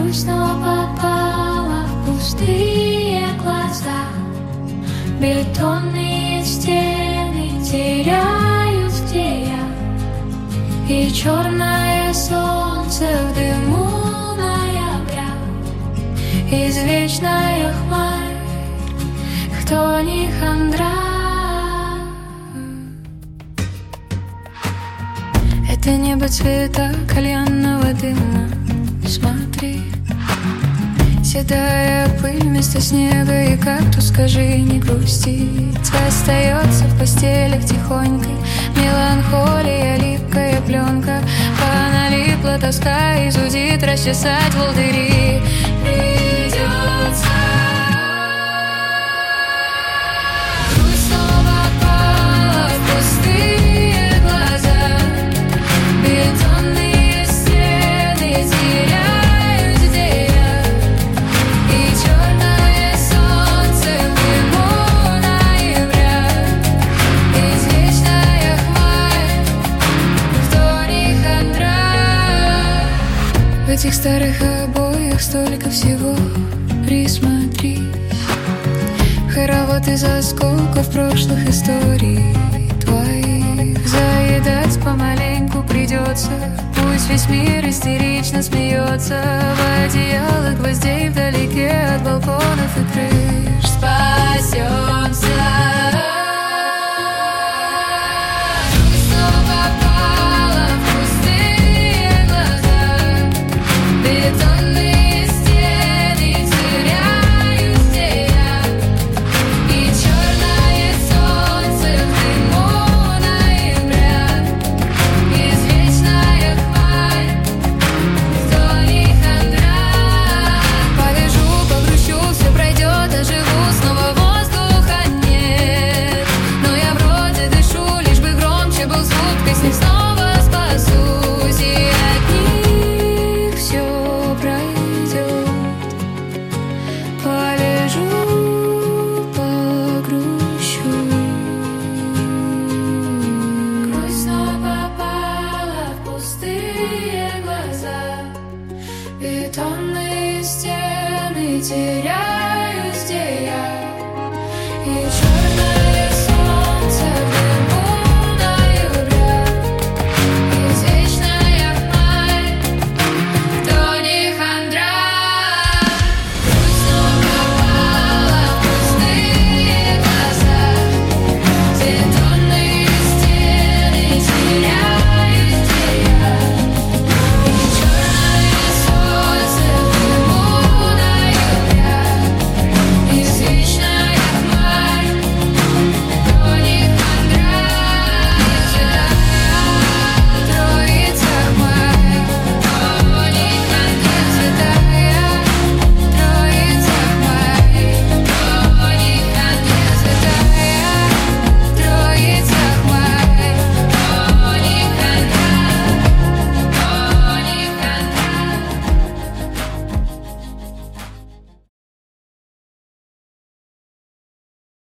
Грусть снова попала в пустые глаза. Бетонные стены теряют, где я. И черное солнце в дыму ноября. Извечная хмарь, кто не хандра. Это небо цвета кальянного дыма. Смотри, седая пыль вместо снега. И кактус, скажи, не грустить. Остается в постелях тихонько. Меланхолия, липкая пленка. Поналипла тоска и зудит. Расчесать волдыри придется. Грусть снова пала в пустые глаза. Бетонные стены теряют, где я. И черное солнце в дыму ноября. Извечная хмарь, кто не хандра. В этих старых обоях столько всего. Присмотрись, хоровод из осколков прошлых историй твоих. Заедать помаленьку придется. Пусть весь мир истерично смеется. В одеяло гвоздей вдалеке от балконов и крыш спасется. Грусть снова пала в пустые глаза. Бетонные стены теряют, где я. И черное солнце в дыму ноября. Извечная хмарь, кто не хандра. Полежу, погрущу, все пройдет, оживу, снова воздуха нет. Но я вроде дышу, лишь бы громче был звук. Песни снова спасусь, и от них все пройдет. Полежу, погрущу. Грусть снова попала в пустые глаза. Бетонные стены теряют.